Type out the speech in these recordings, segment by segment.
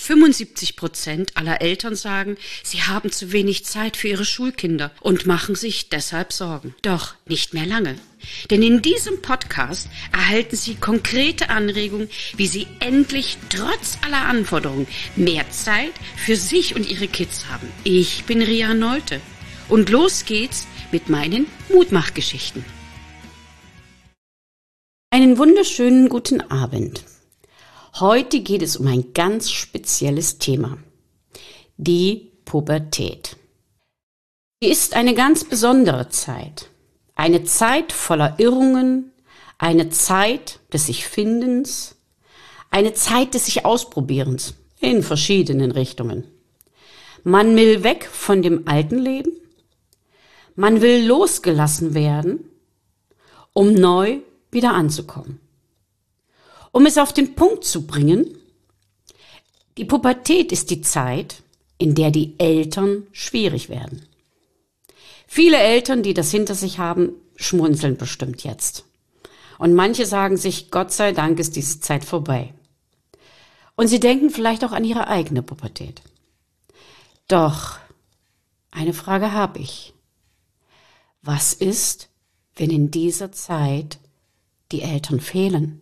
75% aller Eltern sagen, sie haben zu wenig Zeit für ihre Schulkinder und machen sich deshalb Sorgen. Doch nicht mehr lange. Denn in diesem Podcast erhalten Sie konkrete Anregungen, wie Sie endlich trotz aller Anforderungen mehr Zeit für sich und Ihre Kids haben. Ich bin Ria Nolte und los geht's mit meinen Mutmachgeschichten. Einen wunderschönen guten Abend. Heute geht es um ein ganz spezielles Thema, die Pubertät. Sie ist eine ganz besondere Zeit, eine Zeit voller Irrungen, eine Zeit des Sich-Findens, eine Zeit des Sich-Ausprobierens in verschiedenen Richtungen. Man will weg von dem alten Leben, man will losgelassen werden, um neu wieder anzukommen. Um es auf den Punkt zu bringen, die Pubertät ist die Zeit, in der die Eltern schwierig werden. Viele Eltern, die das hinter sich haben, schmunzeln bestimmt jetzt. Und manche sagen sich, Gott sei Dank ist diese Zeit vorbei. Und sie denken vielleicht auch an ihre eigene Pubertät. Doch, eine Frage habe ich. Was ist, wenn in dieser Zeit die Eltern fehlen?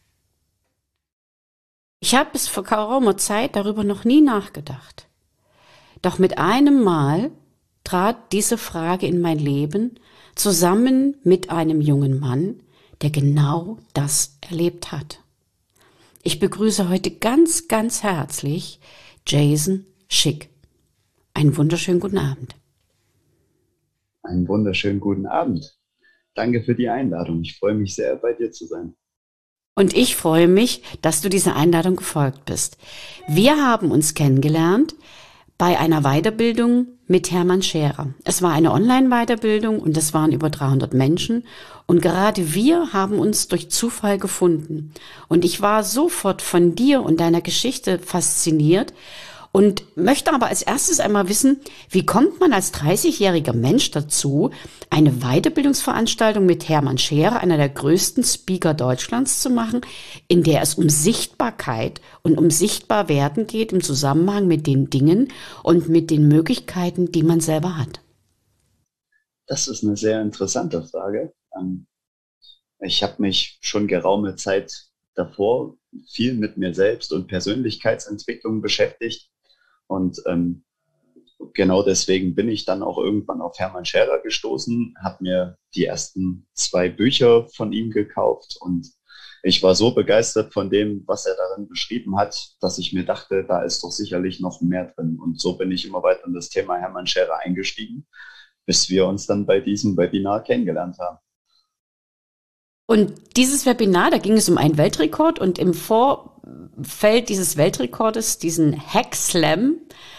Ich habe bis vor geraumer Zeit darüber noch nie nachgedacht. Doch mit einem Mal trat diese Frage in mein Leben zusammen mit einem jungen Mann, der genau das erlebt hat. Ich begrüße heute ganz, ganz herzlich Jason Schick. Einen wunderschönen guten Abend. Einen wunderschönen guten Abend. Danke für die Einladung. Ich freue mich sehr, bei dir zu sein. Und ich freue mich, dass du dieser Einladung gefolgt bist. Wir haben uns kennengelernt bei einer Weiterbildung mit Hermann Scherer. Es war eine Online-Weiterbildung und es waren über 300 Menschen. Und gerade wir haben uns durch Zufall gefunden. Und ich war sofort von dir und deiner Geschichte fasziniert und möchte aber als erstes einmal wissen, wie kommt man als 30-jähriger Mensch dazu, eine Weiterbildungsveranstaltung mit Hermann Scherer, einer der größten Speaker Deutschlands, zu machen, in der es um Sichtbarkeit und um Sichtbarwerden geht im Zusammenhang mit den Dingen und mit den Möglichkeiten, die man selber hat? Das ist eine sehr interessante Frage. Ich habe mich schon geraume Zeit davor viel mit mir selbst und Persönlichkeitsentwicklung beschäftigt. Und genau deswegen bin ich dann auch irgendwann auf Hermann Scherer gestoßen, habe mir die ersten 2 Bücher von ihm gekauft und ich war so begeistert von dem, was er darin beschrieben hat, dass ich mir dachte, da ist doch sicherlich noch mehr drin. Und so bin ich immer weiter in das Thema Hermann Scherer eingestiegen, bis wir uns dann bei diesem Webinar kennengelernt haben. Und dieses Webinar, da ging es um einen Weltrekord und im Vorfeld dieses Weltrekordes, diesen Hack Slam,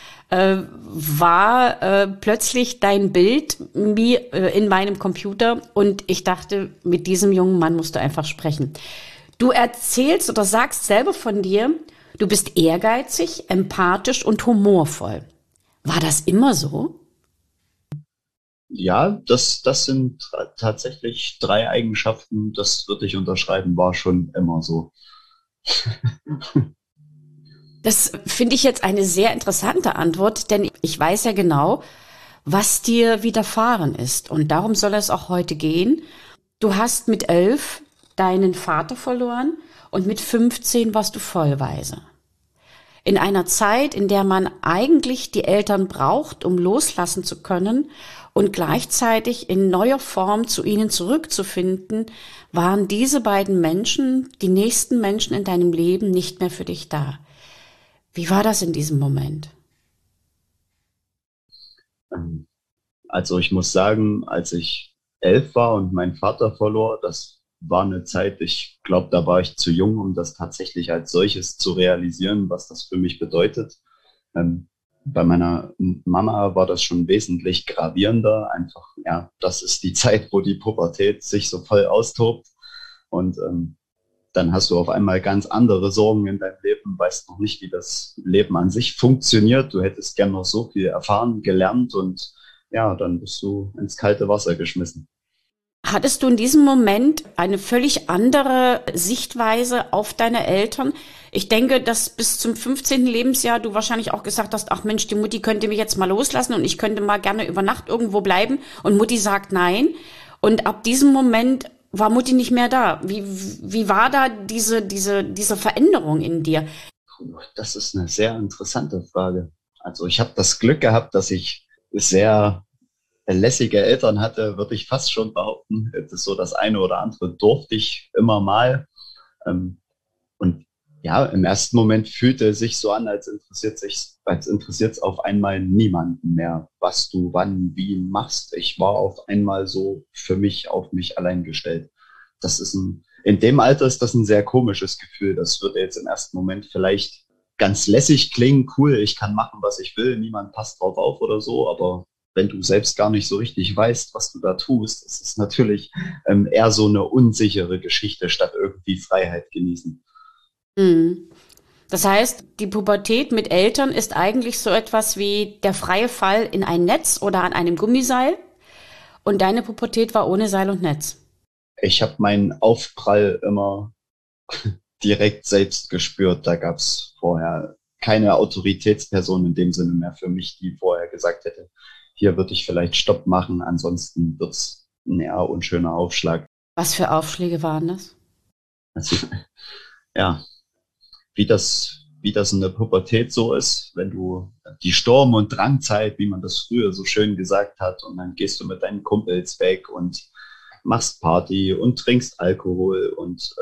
war plötzlich dein Bild in meinem Computer und ich dachte, mit diesem jungen Mann musst du einfach sprechen. Du erzählst oder sagst selber von dir, du bist ehrgeizig, empathisch und humorvoll. War das immer so? Ja, das sind tatsächlich 3 Eigenschaften, das würde ich unterschreiben, war schon immer so. Das finde ich jetzt eine sehr interessante Antwort, denn ich weiß ja genau, was dir widerfahren ist. Und darum soll es auch heute gehen. Du hast mit 11 deinen Vater verloren und mit 15 warst du vollweise. In einer Zeit, in der man eigentlich die Eltern braucht, um loslassen zu können und gleichzeitig in neuer Form zu ihnen zurückzufinden, waren diese beiden Menschen, die nächsten Menschen in deinem Leben, nicht mehr für dich da. Wie war das in diesem Moment? Also ich muss sagen, als ich 11 war und meinen Vater verlor, das war eine Zeit, ich glaube, da war ich zu jung, um das tatsächlich als solches zu realisieren, was das für mich bedeutet. Bei meiner Mama war das schon wesentlich gravierender. Einfach, ja, das ist die Zeit, wo die Pubertät sich so voll austobt. Und dann hast du auf einmal ganz andere Sorgen in deinem Leben, weißt noch nicht, wie das Leben an sich funktioniert. Du hättest gern noch so viel erfahren, gelernt und ja, dann bist du ins kalte Wasser geschmissen. Hattest du in diesem Moment eine völlig andere Sichtweise auf deine Eltern? Ich denke, dass bis zum 15. Lebensjahr du wahrscheinlich auch gesagt hast, ach Mensch, die Mutti könnte mich jetzt mal loslassen und ich könnte mal gerne über Nacht irgendwo bleiben. Und Mutti sagt nein. Und ab diesem Moment war Mutti nicht mehr da. Wie war da diese Veränderung in dir? Das ist eine sehr interessante Frage. Also ich habe das Glück gehabt, dass ich sehr lässige Eltern hatte, würde ich fast schon behaupten. Das ist so das eine oder andere durfte ich immer mal. Ähm, Und ja, im ersten Moment fühlte es sich so an, als interessiert es auf einmal niemanden mehr, was du wann, wie machst. Ich war auf einmal so für mich auf mich allein gestellt. In dem Alter ist das ein sehr komisches Gefühl. Das würde jetzt im ersten Moment vielleicht ganz lässig klingen, cool, ich kann machen, was ich will, niemand passt drauf auf oder so, aber wenn du selbst gar nicht so richtig weißt, was du da tust, ist es natürlich eher so eine unsichere Geschichte, statt irgendwie Freiheit genießen. Mhm. Das heißt, die Pubertät mit Eltern ist eigentlich so etwas wie der freie Fall in ein Netz oder an einem Gummiseil. Und deine Pubertät war ohne Seil und Netz. Ich habe meinen Aufprall immer direkt selbst gespürt. Da gab es vorher keine Autoritätsperson in dem Sinne mehr für mich, die vorher gesagt hätte, hier würde ich vielleicht Stopp machen, ansonsten wird's ein eher unschöner Aufschlag. Was für Aufschläge waren das? Also, ja, wie das in der Pubertät so ist, wenn du die Sturm- und Drangzeit, wie man das früher so schön gesagt hat, und dann gehst du mit deinen Kumpels weg und machst Party und trinkst Alkohol und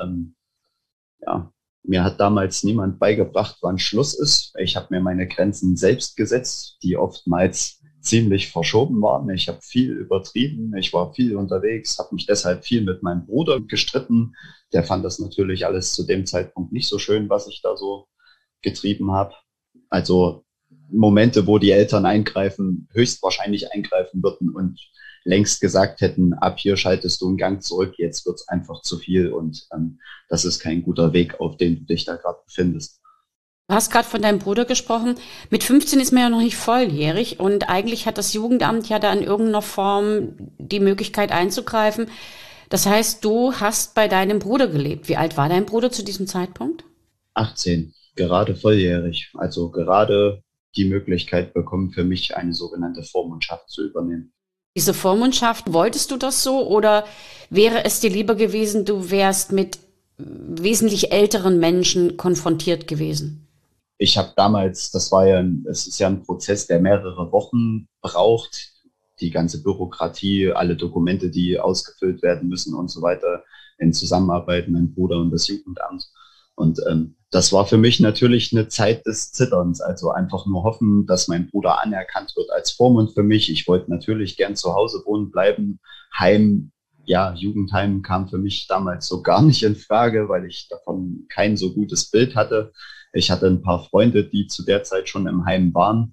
ja, mir hat damals niemand beigebracht, wann Schluss ist. Ich habe mir meine Grenzen selbst gesetzt, die oftmals ziemlich verschoben waren. Ich habe viel übertrieben, ich war viel unterwegs, habe mich deshalb viel mit meinem Bruder gestritten. Der fand das natürlich alles zu dem Zeitpunkt nicht so schön, was ich da so getrieben habe. Also Momente, wo die Eltern eingreifen, höchstwahrscheinlich eingreifen würden und längst gesagt hätten, ab hier schaltest du einen Gang zurück, jetzt wird's einfach zu viel und das ist kein guter Weg, auf den du dich da gerade befindest. Du hast gerade von deinem Bruder gesprochen. Mit 15 ist man ja noch nicht volljährig und eigentlich hat das Jugendamt ja da in irgendeiner Form die Möglichkeit einzugreifen. Das heißt, du hast bei deinem Bruder gelebt. Wie alt war dein Bruder zu diesem Zeitpunkt? 18, gerade volljährig, also gerade die Möglichkeit bekommen, für mich eine sogenannte Vormundschaft zu übernehmen. Diese Vormundschaft, wolltest du das so oder wäre es dir lieber gewesen, du wärst mit wesentlich älteren Menschen konfrontiert gewesen? Ich habe damals, es ist ja ein Prozess, der mehrere Wochen braucht, die ganze Bürokratie, alle Dokumente, die ausgefüllt werden müssen und so weiter, in Zusammenarbeit mit dem Bruder und das Jugendamt. Und das war für mich natürlich eine Zeit des Zitterns, also einfach nur hoffen, dass mein Bruder anerkannt wird als Vormund für mich. Ich wollte natürlich gern zu Hause wohnen bleiben. Heim, ja, Jugendheim kam für mich damals so gar nicht in Frage, weil ich davon kein so gutes Bild hatte. Ich hatte ein paar Freunde, die zu der Zeit schon im Heim waren.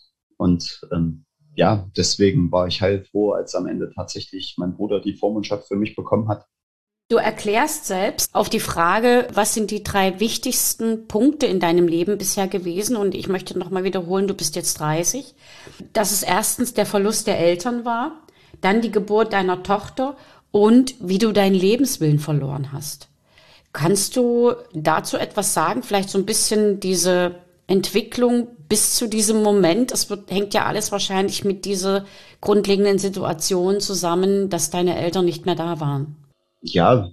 Und ja, deswegen war ich heilfroh, als am Ende tatsächlich mein Bruder die Vormundschaft für mich bekommen hat. Du erklärst selbst auf die Frage, was sind die drei wichtigsten Punkte in deinem Leben bisher gewesen? Und ich möchte nochmal wiederholen, du bist jetzt 30. Dass es erstens der Verlust der Eltern war, dann die Geburt deiner Tochter und wie du deinen Lebenswillen verloren hast. Kannst du dazu etwas sagen? Vielleicht so ein bisschen diese Entwicklung bis zu diesem Moment. Hängt ja alles wahrscheinlich mit dieser grundlegenden Situation zusammen, dass deine Eltern nicht mehr da waren. Ja,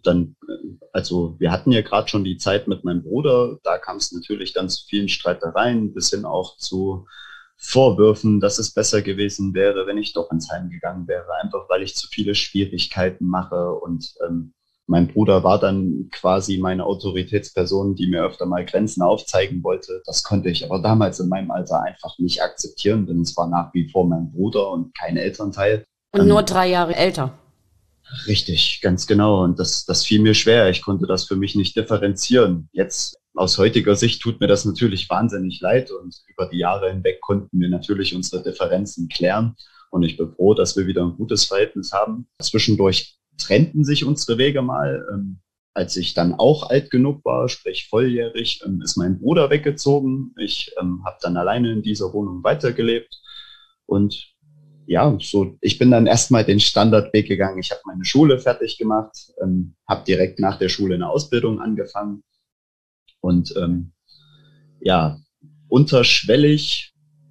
also wir hatten ja gerade schon die Zeit mit meinem Bruder, da kam es natürlich dann zu vielen Streitereien, bis hin auch zu Vorwürfen, dass es besser gewesen wäre, wenn ich doch ins Heim gegangen wäre, einfach weil ich zu viele Schwierigkeiten mache. Und mein Bruder war dann quasi meine Autoritätsperson, die mir öfter mal Grenzen aufzeigen wollte. Das konnte ich aber damals in meinem Alter einfach nicht akzeptieren, denn es war nach wie vor mein Bruder und kein Elternteil. Und nur 3 Jahre älter. Richtig, ganz genau. Und das fiel mir schwer. Ich konnte das für mich nicht differenzieren. Jetzt aus heutiger Sicht tut mir das natürlich wahnsinnig leid und über die Jahre hinweg konnten wir natürlich unsere Differenzen klären. Und ich bin froh, dass wir wieder ein gutes Verhältnis haben. Zwischendurch trennten sich unsere Wege mal. Als ich dann auch alt genug war, sprich volljährig, ist mein Bruder weggezogen. Ich habe dann alleine in dieser Wohnung weitergelebt. Und ja, so, ich bin dann erstmal den Standardweg gegangen. Ich habe meine Schule fertig gemacht, habe direkt nach der Schule eine Ausbildung angefangen und ja, unterschwellig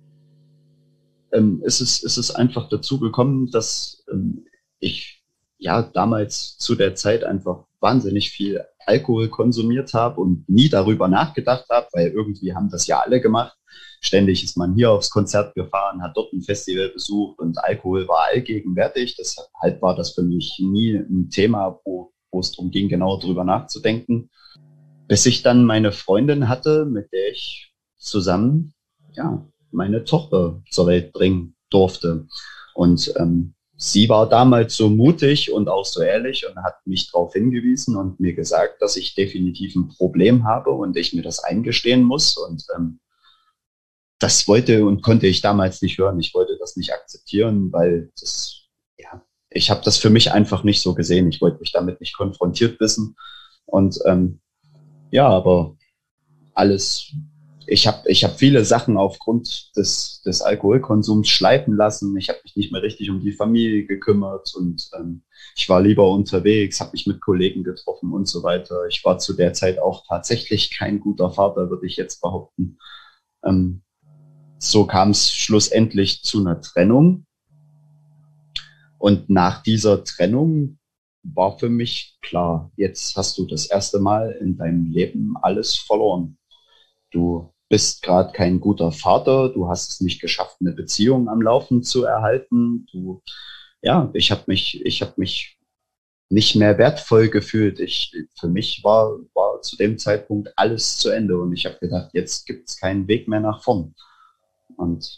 ist es einfach dazu gekommen, dass ich ja damals zu der Zeit einfach wahnsinnig viel Alkohol konsumiert habe und nie darüber nachgedacht habe, weil irgendwie haben das ja alle gemacht. Ständig ist man hier aufs Konzert gefahren, hat dort ein Festival besucht und Alkohol war allgegenwärtig. Deshalb war das für mich nie ein Thema, wo es darum ging, genau drüber nachzudenken. Bis ich dann meine Freundin hatte, mit der ich zusammen, ja, meine Tochter zur Welt bringen durfte. Und sie war damals so mutig und auch so ehrlich und hat mich darauf hingewiesen und mir gesagt, dass ich definitiv ein Problem habe und ich mir das eingestehen muss. Und das wollte und konnte ich damals nicht hören. Ich wollte das nicht akzeptieren, weil ja, ich habe das für mich einfach nicht so gesehen. Ich wollte mich damit nicht konfrontiert wissen. Und ja, aber alles, ich hab viele Sachen aufgrund des Alkoholkonsums schleifen lassen. Ich habe mich nicht mehr richtig um die Familie gekümmert und ich war lieber unterwegs, habe mich mit Kollegen getroffen und so weiter. Ich war zu der Zeit auch tatsächlich kein guter Vater, würde ich jetzt behaupten. Ähm, so kam es schlussendlich zu einer Trennung. Und nach dieser Trennung war für mich klar, jetzt hast du das erste Mal in deinem Leben alles verloren. Du bist gerade kein guter Vater, du hast es nicht geschafft, eine Beziehung am Laufen zu erhalten. Ja, ich habe mich nicht mehr wertvoll gefühlt. Für mich war zu dem Zeitpunkt alles zu Ende und ich habe gedacht, jetzt gibt es keinen Weg mehr nach vorn. Und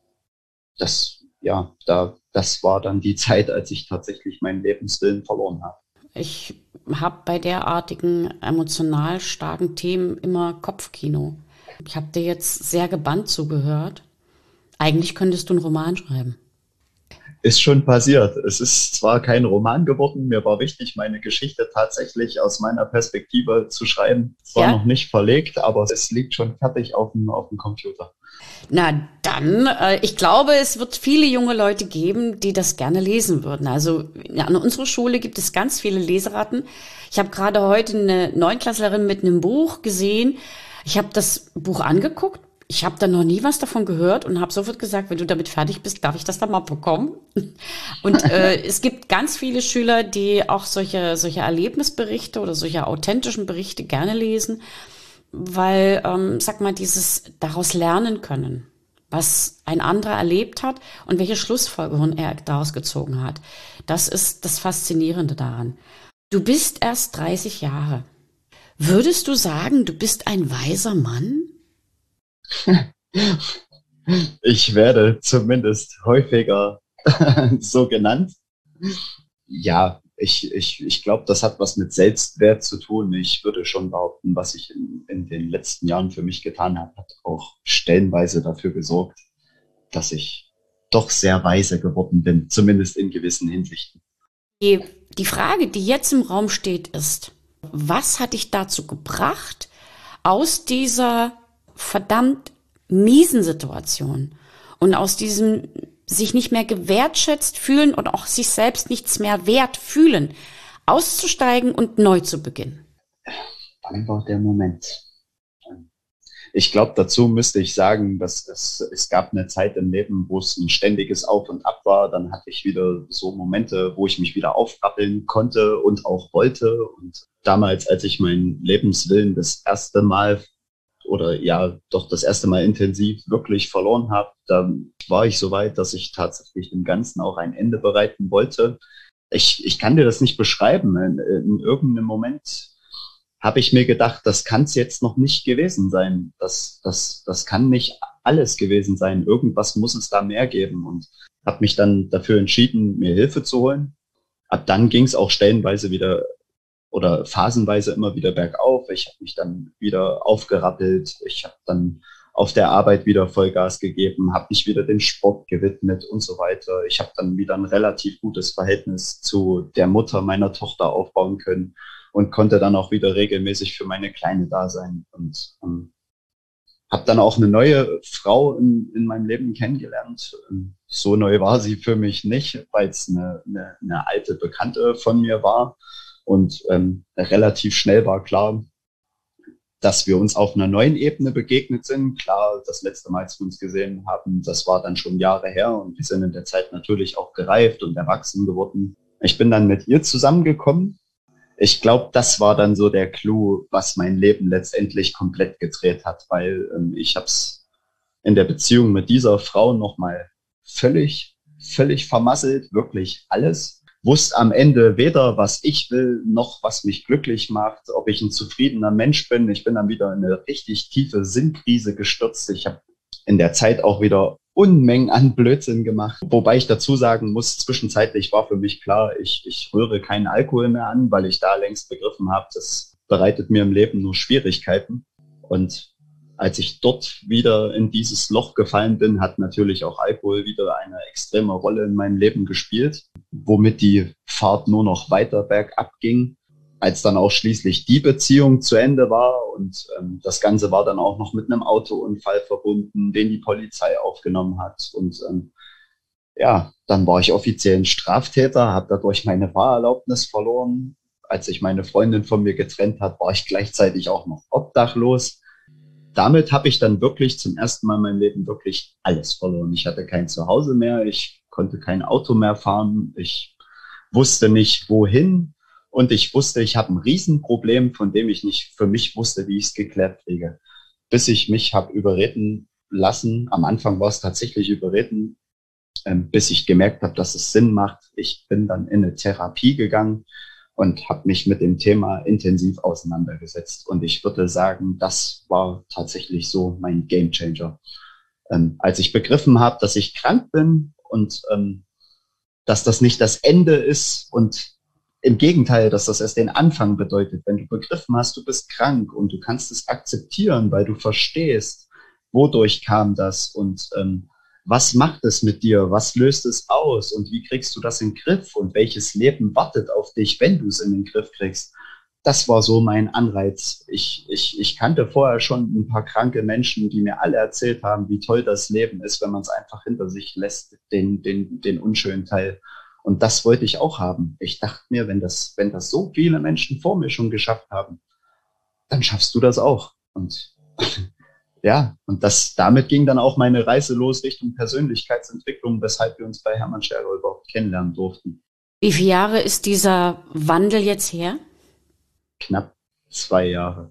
das war dann die Zeit, als ich tatsächlich meinen Lebenswillen verloren habe. Ich habe bei derartigen emotional starken Themen immer Kopfkino. Ich habe dir jetzt sehr gebannt zugehört. Eigentlich könntest du einen Roman schreiben. Ist schon passiert. Es ist zwar kein Roman geworden, mir war wichtig, meine Geschichte tatsächlich aus meiner Perspektive zu schreiben. Es war Ja? noch nicht verlegt, aber es liegt schon fertig auf dem Computer. Na dann, ich glaube, es wird viele junge Leute geben, die das gerne lesen würden. Also ja, an unserer Schule gibt es ganz viele Leseratten. Ich habe gerade heute eine Neunklässlerin mit einem Buch gesehen. Ich habe das Buch angeguckt. Ich habe da noch nie was davon gehört und habe sofort gesagt, wenn du damit fertig bist, darf ich das dann mal bekommen. Und es gibt ganz viele Schüler, die auch solche Erlebnisberichte oder solche authentischen Berichte gerne lesen, weil, sag mal, dieses daraus lernen können, was ein anderer erlebt hat und welche Schlussfolgerungen er daraus gezogen hat. Das ist das Faszinierende daran. Du bist erst 30 Jahre. Würdest du sagen, du bist ein weiser Mann? Ich werde zumindest häufiger so genannt. Ja, ich glaube, das hat was mit Selbstwert zu tun. Ich würde schon behaupten, was ich in den letzten Jahren für mich getan habe, hat auch stellenweise dafür gesorgt, dass ich doch sehr weise geworden bin, zumindest in gewissen Hinsichten. Die, die Frage, die jetzt im Raum steht, ist, was hat dich dazu gebracht, aus dieser verdammt miesen Situation und aus diesem sich nicht mehr gewertschätzt fühlen und auch sich selbst nichts mehr wert fühlen, auszusteigen und neu zu beginnen? Wann war der Moment? Ich glaube, dazu müsste ich sagen, dass es gab eine Zeit im Leben, wo es ein ständiges Auf und Ab war. Dann hatte ich wieder so Momente, wo ich mich wieder aufrappeln konnte und auch wollte. Und damals, als ich meinen Lebenswillen das erste Mal oder ja, doch das erste Mal intensiv wirklich verloren habe, dann war ich so weit, dass ich tatsächlich dem Ganzen auch ein Ende bereiten wollte. Ich kann dir das nicht beschreiben. In irgendeinem Moment habe ich mir gedacht, das kann es jetzt noch nicht gewesen sein. Das kann nicht alles gewesen sein. Irgendwas muss es da mehr geben und habe mich dann dafür entschieden, mir Hilfe zu holen. Ab dann ging es auch stellenweise wieder oder phasenweise immer wieder bergauf. Ich habe mich dann wieder aufgerappelt. Ich habe dann auf der Arbeit wieder Vollgas gegeben, habe mich wieder dem Sport gewidmet und so weiter. Ich habe dann wieder ein relativ gutes Verhältnis zu der Mutter meiner Tochter aufbauen können und konnte dann auch wieder regelmäßig für meine Kleine da sein. Und habe dann auch eine neue Frau in meinem Leben kennengelernt. so neu war sie für mich nicht, weil es eine alte Bekannte von mir war. Und relativ schnell war klar, dass wir uns auf einer neuen Ebene begegnet sind. Klar, das letzte Mal, als wir uns gesehen haben, das war dann schon Jahre her und wir sind in der Zeit natürlich auch gereift und erwachsen geworden. Ich bin dann mit ihr zusammengekommen. Ich glaube, das war dann so der Clou, was mein Leben letztendlich komplett gedreht hat, weil ich habe es in der Beziehung mit dieser Frau nochmal völlig vermasselt, wirklich alles. Wusste am Ende weder, was ich will, noch was mich glücklich macht, ob ich ein zufriedener Mensch bin. Ich bin dann wieder in eine richtig tiefe Sinnkrise gestürzt. Ich habe in der Zeit auch wieder Unmengen an Blödsinn gemacht. Wobei ich dazu sagen muss, zwischenzeitlich war für mich klar, ich rühre keinen Alkohol mehr an, weil ich da längst begriffen habe, das bereitet mir im Leben nur Schwierigkeiten. Und als ich dort wieder in dieses Loch gefallen bin, hat natürlich auch Alkohol wieder eine extreme Rolle in meinem Leben gespielt, womit die Fahrt nur noch weiter bergab ging. Als dann auch schließlich die Beziehung zu Ende war und das Ganze war dann auch noch mit einem Autounfall verbunden, den die Polizei aufgenommen hat. Und ja, dann war ich offiziell ein Straftäter, habe dadurch meine Fahrerlaubnis verloren. Als sich meine Freundin von mir getrennt hat, war ich gleichzeitig auch noch obdachlos. Damit habe ich dann wirklich zum ersten Mal in meinem Leben wirklich alles verloren. Ich hatte kein Zuhause mehr, ich konnte kein Auto mehr fahren, ich wusste nicht wohin und ich wusste, ich habe ein Riesenproblem, von dem ich nicht für mich wusste, wie ich es geklärt kriege. Bis ich mich habe überreden lassen, am Anfang war es tatsächlich überreden, bis ich gemerkt habe, dass es Sinn macht. Ich bin dann in eine Therapie gegangen und habe mich mit dem Thema intensiv auseinandergesetzt. Und ich würde sagen, das war tatsächlich so mein Gamechanger. Als ich begriffen habe, dass ich krank bin und dass das nicht das Ende ist und im Gegenteil, dass das erst den Anfang bedeutet. Wenn du begriffen hast, du bist krank und du kannst es akzeptieren, weil du verstehst, wodurch kam das und was macht es mit dir? Was löst es aus? Und wie kriegst du das in den Griff? Und welches Leben wartet auf dich, wenn du es in den Griff kriegst? Das war so mein Anreiz. Ich kannte vorher schon ein paar kranke Menschen, die mir alle erzählt haben, wie toll das Leben ist, wenn man es einfach hinter sich lässt, den unschönen Teil. Und das wollte ich auch haben. Ich dachte mir, wenn das so viele Menschen vor mir schon geschafft haben, dann schaffst du das auch. Und ja, und damit ging dann auch meine Reise los Richtung Persönlichkeitsentwicklung, weshalb wir uns bei Hermann Scherler überhaupt kennenlernen durften. Wie viele Jahre ist dieser Wandel jetzt her? Knapp 2 Jahre.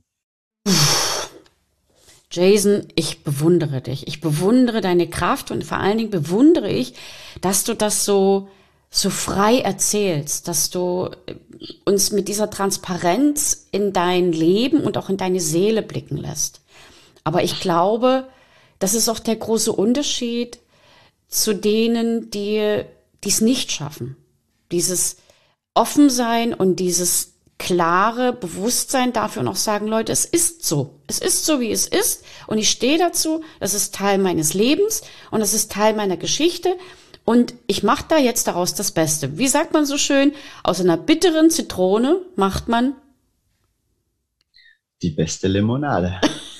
Jason, ich bewundere dich. Ich bewundere deine Kraft und vor allen Dingen bewundere ich, dass du das so frei erzählst, dass du uns mit dieser Transparenz in dein Leben und auch in deine Seele blicken lässt. Aber ich glaube, das ist auch der große Unterschied zu denen, die es nicht schaffen. Dieses Offensein und dieses klare Bewusstsein dafür und auch sagen, Leute, es ist so. Es ist so, wie es ist. Und ich stehe dazu. Das ist Teil meines Lebens und das ist Teil meiner Geschichte. Und ich mache da jetzt daraus das Beste. Wie sagt man so schön? Aus einer bitteren Zitrone macht man die beste Limonade.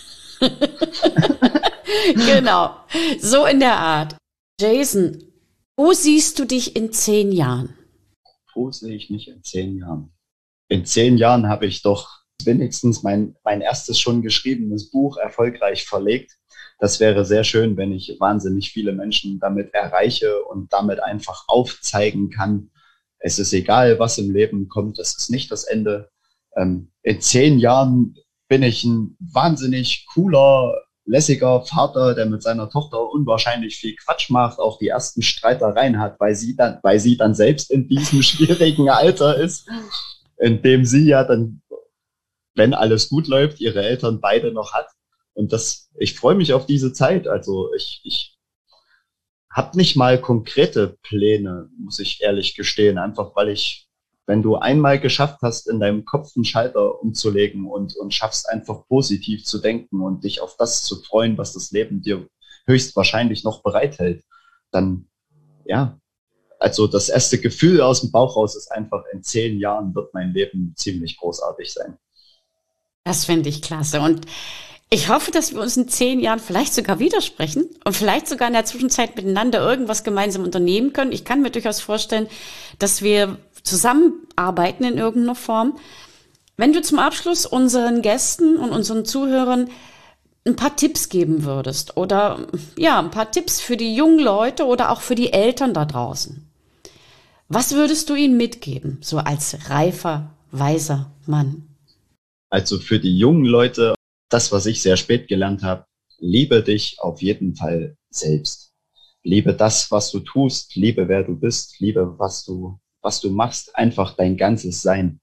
Genau, so in der Art. Jason, wo siehst du dich in 10 Jahren? Wo sehe ich mich in 10 Jahren? In 10 Jahren habe ich doch wenigstens mein erstes schon geschriebenes Buch erfolgreich verlegt. Das wäre sehr schön, wenn ich wahnsinnig viele Menschen damit erreiche und damit einfach aufzeigen kann, es ist egal, was im Leben kommt, das ist nicht das Ende. In 10 Jahren bin ich ein wahnsinnig cooler, lässiger Vater, der mit seiner Tochter unwahrscheinlich viel Quatsch macht, auch die ersten Streitereien hat, weil sie dann selbst in diesem schwierigen Alter ist, in dem sie ja dann, wenn alles gut läuft, ihre Eltern beide noch hat. Und ich freue mich auf diese Zeit. Also ich habe nicht mal konkrete Pläne, muss ich ehrlich gestehen, einfach weil wenn du einmal geschafft hast, in deinem Kopf einen Schalter umzulegen und schaffst einfach positiv zu denken und dich auf das zu freuen, was das Leben dir höchstwahrscheinlich noch bereithält, dann, ja, also das erste Gefühl aus dem Bauch raus ist einfach, in 10 Jahren wird mein Leben ziemlich großartig sein. Das finde ich klasse. Und Ich hoffe, dass wir uns in 10 Jahren vielleicht sogar widersprechen und vielleicht sogar in der Zwischenzeit miteinander irgendwas gemeinsam unternehmen können. Ich kann mir durchaus vorstellen, dass wir zusammenarbeiten in irgendeiner Form. Wenn du zum Abschluss unseren Gästen und unseren Zuhörern ein paar Tipps geben würdest oder ja, ein paar Tipps für die jungen Leute oder auch für die Eltern da draußen. Was würdest du ihnen mitgeben, so als reifer, weiser Mann? Also für die jungen Leute, das, was ich sehr spät gelernt habe, liebe dich auf jeden Fall selbst. Liebe das, was du tust, liebe wer du bist, liebe was du machst, einfach dein ganzes Sein.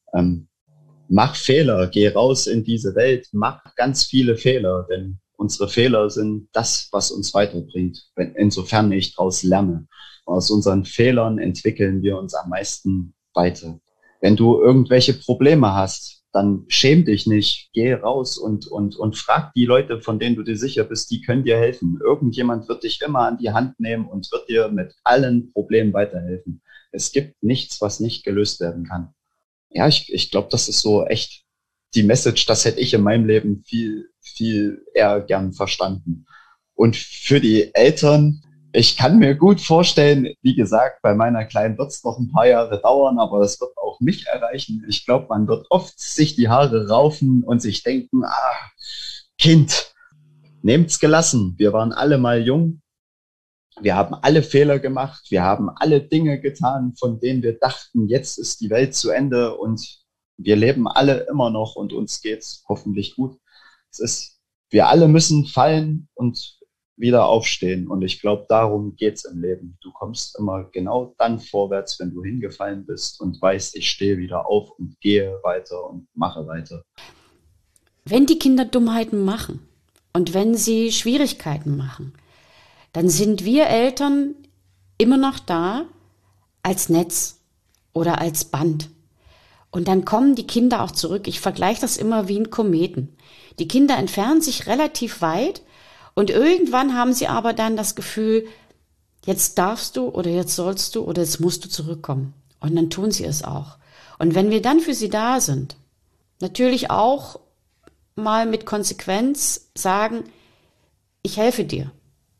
Mach Fehler, geh raus in diese Welt, mach ganz viele Fehler, denn unsere Fehler sind das, was uns weiterbringt, insofern ich daraus lerne. Aus unseren Fehlern entwickeln wir uns am meisten weiter. Wenn du irgendwelche Probleme hast, dann schäm dich nicht, geh raus und frag die Leute, von denen du dir sicher bist, die können dir helfen. Irgendjemand wird dich immer an die Hand nehmen und wird dir mit allen Problemen weiterhelfen. Es gibt nichts, was nicht gelöst werden kann. Ja, ich glaube, das ist so echt die Message, das hätte ich in meinem Leben viel, viel eher gern verstanden. Und für die Eltern, ich kann mir gut vorstellen, wie gesagt, bei meiner Kleinen wird es noch ein paar Jahre dauern, aber das wird auch mich erreichen. Ich glaube, man wird oft sich die Haare raufen und sich denken, Kind, nehmt's gelassen. Wir waren alle mal jung. Wir haben alle Fehler gemacht. Wir haben alle Dinge getan, von denen wir dachten, jetzt ist die Welt zu Ende und wir leben alle immer noch und uns geht's hoffentlich gut. Wir alle müssen fallen und wieder aufstehen. Und ich glaube, darum geht's im Leben. Du kommst immer genau dann vorwärts, wenn du hingefallen bist und weißt, ich stehe wieder auf und gehe weiter und mache weiter. Wenn die Kinder Dummheiten machen und wenn sie Schwierigkeiten machen, dann sind wir Eltern immer noch da als Netz oder als Band. Und dann kommen die Kinder auch zurück. Ich vergleiche das immer wie ein Kometen. Die Kinder entfernen sich relativ weit und irgendwann haben sie aber dann das Gefühl, jetzt darfst du oder jetzt sollst du oder jetzt musst du zurückkommen. Und dann tun sie es auch. Und wenn wir dann für sie da sind, natürlich auch mal mit Konsequenz sagen, ich helfe dir,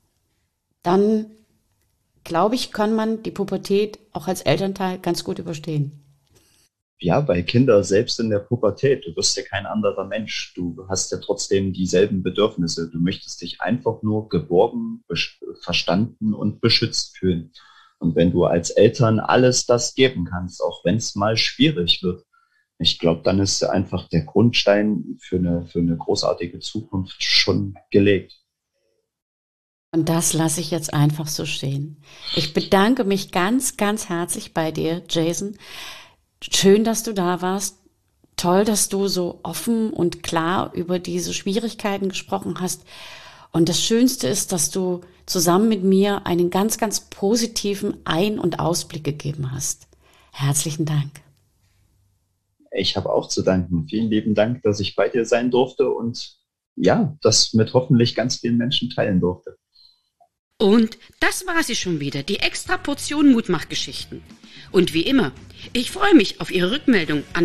dann glaube ich, kann man die Pubertät auch als Elternteil ganz gut überstehen. Ja, bei Kindern selbst in der Pubertät, du wirst ja kein anderer Mensch. Du hast ja trotzdem dieselben Bedürfnisse. Du möchtest dich einfach nur geborgen, verstanden und beschützt fühlen. Und wenn du als Eltern alles das geben kannst, auch wenn es mal schwierig wird, ich glaube, dann ist einfach der Grundstein für eine großartige Zukunft schon gelegt. Und das lasse ich jetzt einfach so stehen. Ich bedanke mich ganz, ganz herzlich bei dir, Jason. Schön, dass du da warst. Toll, dass du so offen und klar über diese Schwierigkeiten gesprochen hast. Und das Schönste ist, dass du zusammen mit mir einen ganz, ganz positiven Ein- und Ausblick gegeben hast. Herzlichen Dank. Ich habe auch zu danken. Vielen lieben Dank, dass ich bei dir sein durfte und ja, das mit hoffentlich ganz vielen Menschen teilen durfte. Und das war sie schon wieder, die extra Portion Mutmachgeschichten. Und wie immer, ich freue mich auf Ihre Rückmeldung an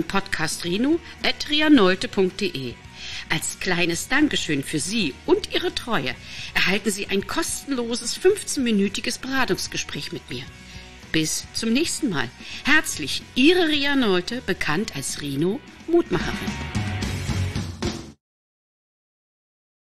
podcastrino@rianolte.de. Als kleines Dankeschön für Sie und Ihre Treue erhalten Sie ein kostenloses 15-minütiges Beratungsgespräch mit mir. Bis zum nächsten Mal. Herzlich, Ihre Ria Nolte, bekannt als Rino Mutmacherin.